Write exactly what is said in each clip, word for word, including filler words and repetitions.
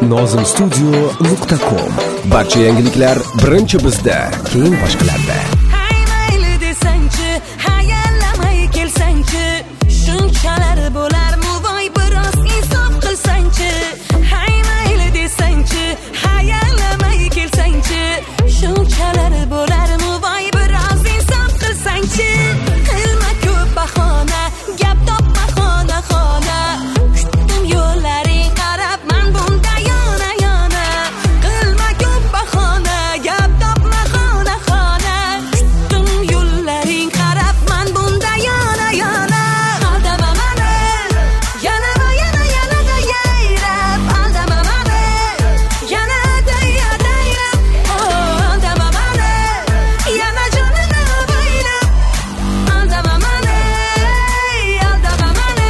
nozim studio nuqta com. Barcha yangiliklar birinchi bizda, keyin boshqalarda. Hay mayli desangchi, hayallamay kelsangchi, shunchalar bo'larmi voy biroz insof qilsangchi. Hay mayli desangchi, hayallamay kelsangchi, shunchalar bo'larmi voy biroz insof qilsangchi. Qilma ko'p bahona, gap topma xona xona. Kutdim yo'llaring qarab men bunda yona yona. Qilma ko'p bahona, gap topma xona xona. Kutdim yo'llaring qarab men bunda yona yona. Aldama meni, yana va yana yana da yayrab. Aldama meni, yana da yana yayrab. Oh, aldama meni, yana jonini baylab. Aldama meni, aldama meni.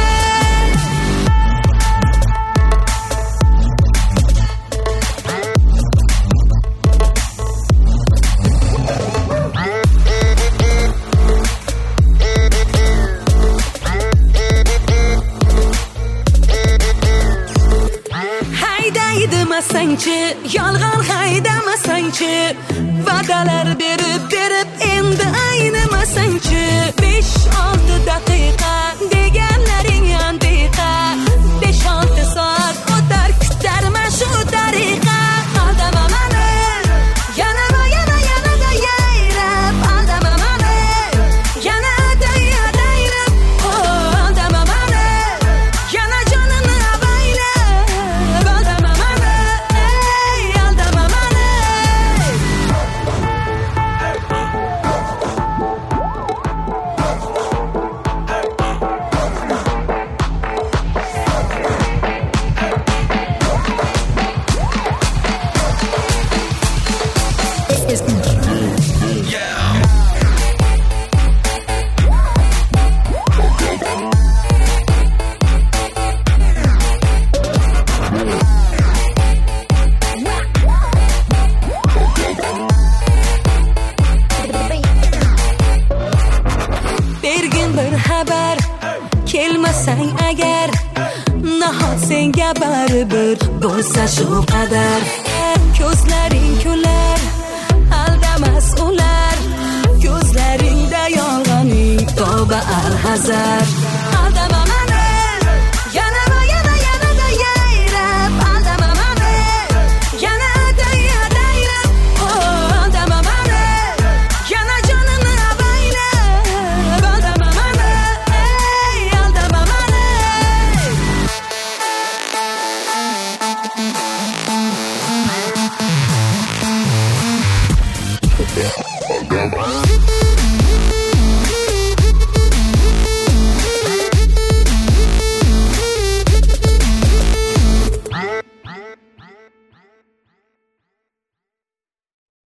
Haydaydimasangchi, yolg'on haydamasangchi, va'dalar berib berib endi aynimasangchi. besh olti daqiqa deganlaring antiqa, besh olti soat o'tar kutarman shu tariqa. Aldama meni, yana va yana yana da yayrab. Aldama meni, yana da yana yayrab. Oh, aldama meni, yana jonini baylab. Aldama meni, ey, aldama meni. Bergin bir xabar, kelmasang agar, nahot senga baribir bo'lsa shu qadar. Ko'zlaring kular, aldamas ular, ko'zlaringda yolg'oning toba alhazar. Aldama meni, yana va yana yana da yayrab. Aldama meni, yana da yana yayrab. Oh, aldama meni, yana jonini baylab. Aldama meni, ey, aldama meni. Aldama